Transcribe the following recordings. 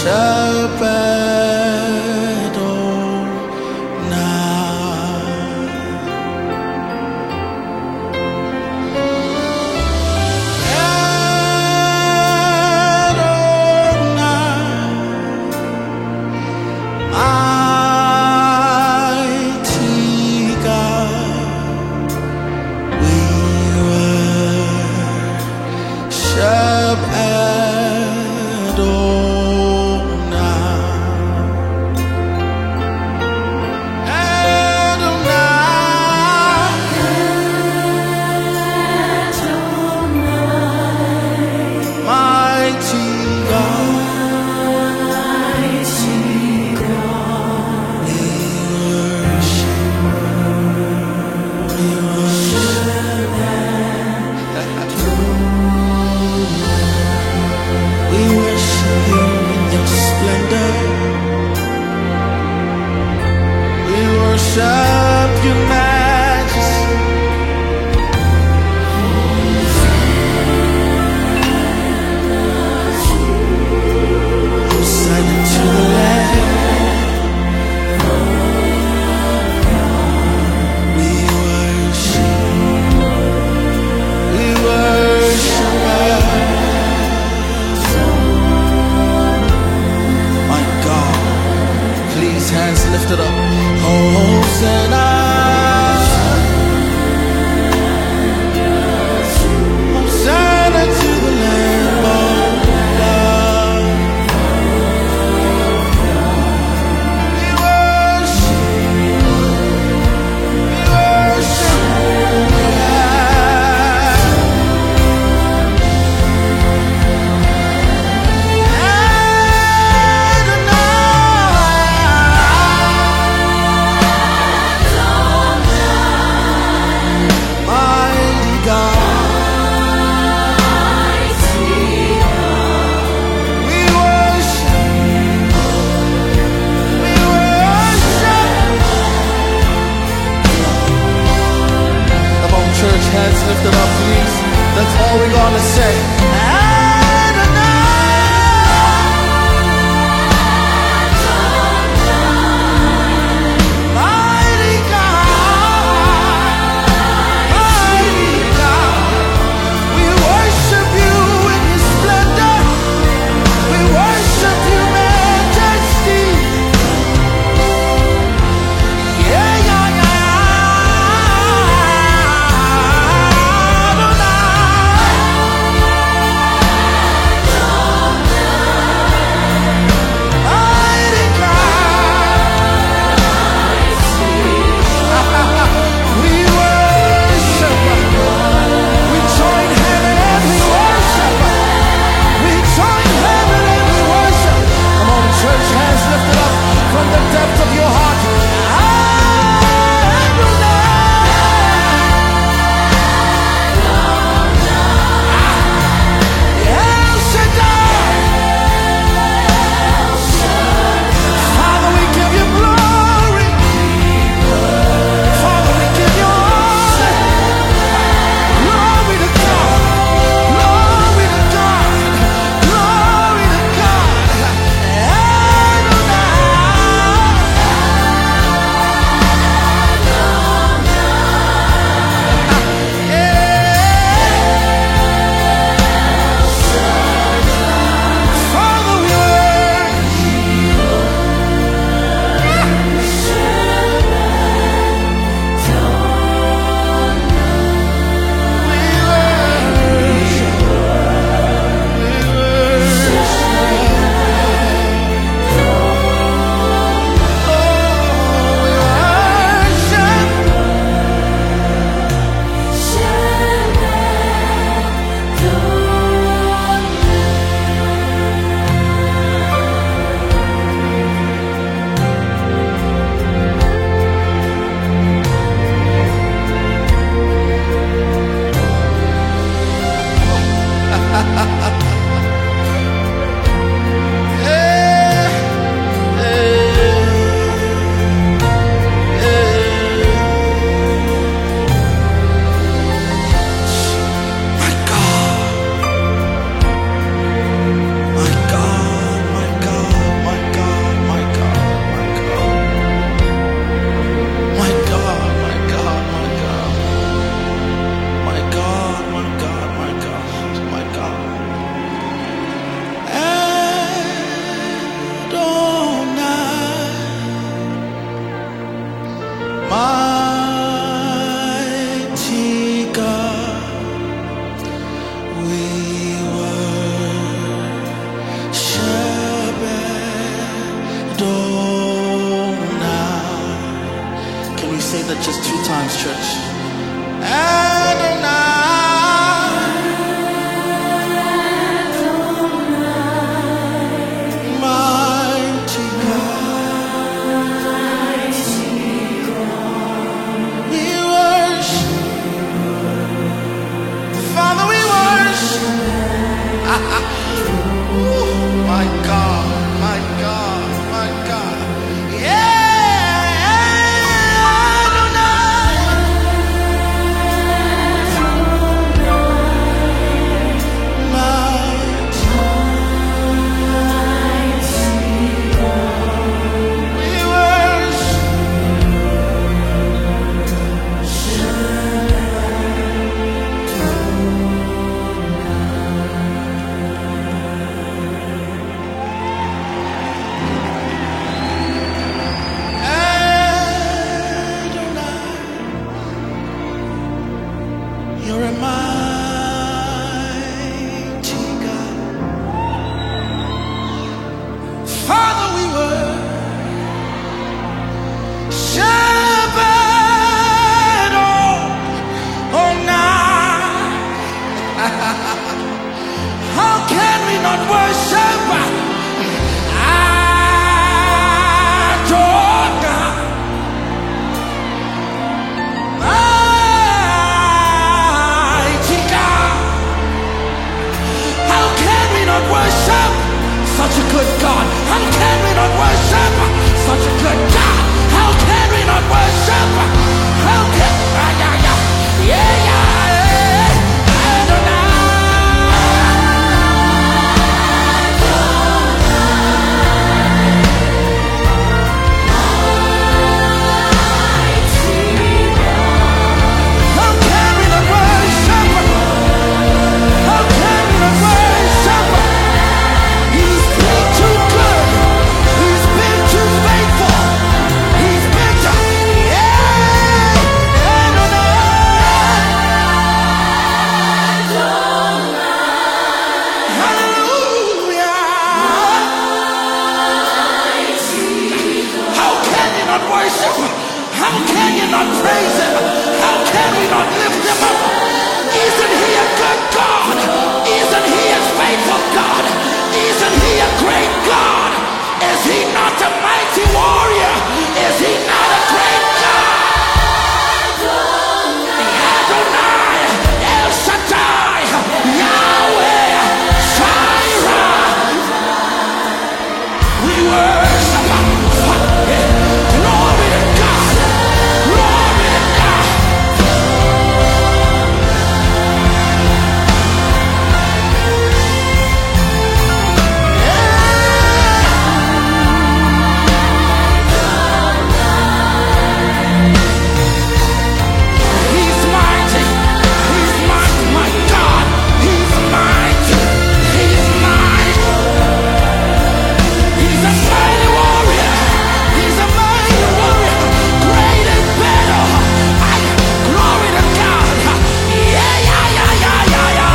Worship your majesty. Hosanna to the Lamb. We worship my God. Please, hands lifted up. Hosanna. Just 2 times, church. Adonai, mighty God, we worship. Father, we worship. Ooh, my God, my God, my God. Yeah, Adonai, mighty, we worship. You're a mighty God. Father, we worship all night. How can we not worship our God? Mighty God. How can we not worship such a good God? How can we not worship such a good God? How can we not worship? How can yeah, Adonai. How can we not worship? How can we not worship? He's been too good. He's been too faithful. He's been too, yeah, Adonai. Hallelujah. How can you not worship? How can you not praise him? How can we not lift him up? Isn't he a good God? Isn't he a faithful God? Isn't he a great God? Is he not a mighty warrior? Is he not a great God? Adonai, El Shaddai, Yahweh, Jireh. We worship. Glory to God. Glory to God. He's mighty. He's mighty, my God. He's mighty. He's mighty. He's a mighty warrior. He's a mighty warrior. Great and better. Glory to God. Yeah, yeah, yeah, yeah, yeah, yeah.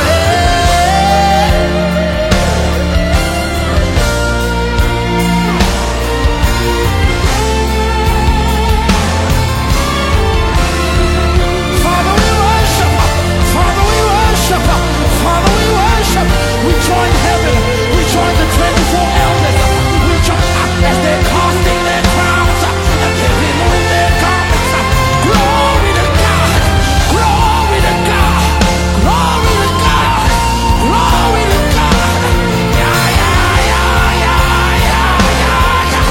Father, we worship. Father, we worship. Father, we worship. We join heaven. We join the 24 elders. We join as they're casting their crowns and they're removing their garments. Glory to God. Glory to God. Glory to God. Glory to God. Yeah, yeah, yeah, yeah, yeah, yeah, yeah.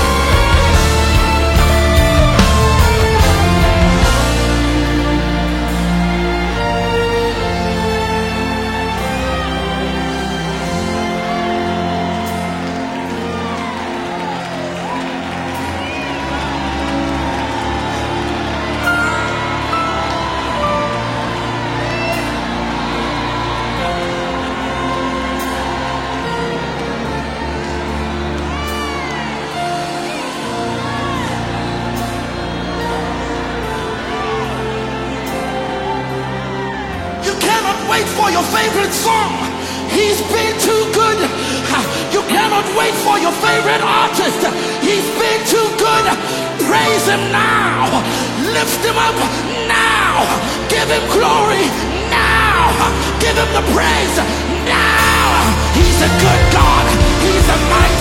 You cannot wait for your favorite song. He's been too good. You cannot wait for your favorite artist. He's been too good. Praise him now. Lift him up now. Give him glory now. Give him the praise now. He's a good God. He's a mighty